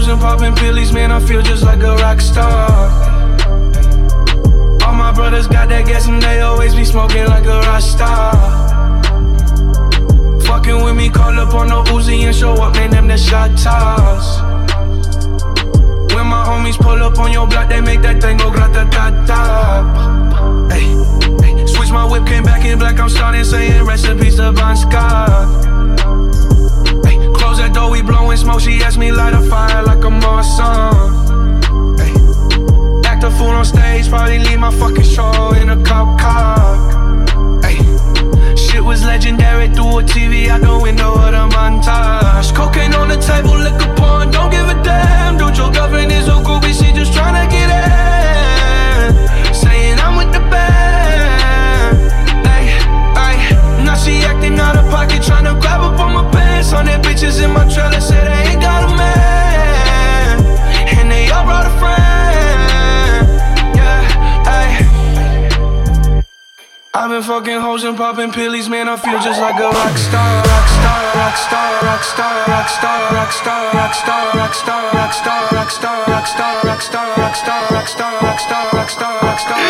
and popping pillies, man, I feel just like a rock star. All my brothers got that gas and they always be smoking like a rock star. Fucking with me, call up on the Uzi and show up, man, them the shot toss. When my homies pull up on your block, they make that thing go grata-ta-ta. Ay, ay. Switch my whip, came back in black, I'm starting saying recipes to Bon Scott. Ay, close that door, we blowing smoke, she asked me light a fire like a Marsan. Ay, act a fool on stage, probably leave my fucking show in a cop car. Ay, shit was legendary, through a TV out the window of the montage. Cocaine on the table, liquor porn, don't give a damn. Dude, your girlfriend is a groupie, she just tryna get in. Saying I'm with the band. Ay, ay. Now she acting out of pocket, tryna grab up on my pants. On their bitches in my trailer, say they ain't got a man. And they all brought a friend. Yeah, ay. I've been fucking hoes and popping pillies, man, I feel just like a rock star. Rock star, rock star, rock star, rock star, rock star, rock star, rock star, rock star, rock star, rock star, rock star, rock star, rock star, rock star, rock star, rock star, rock star.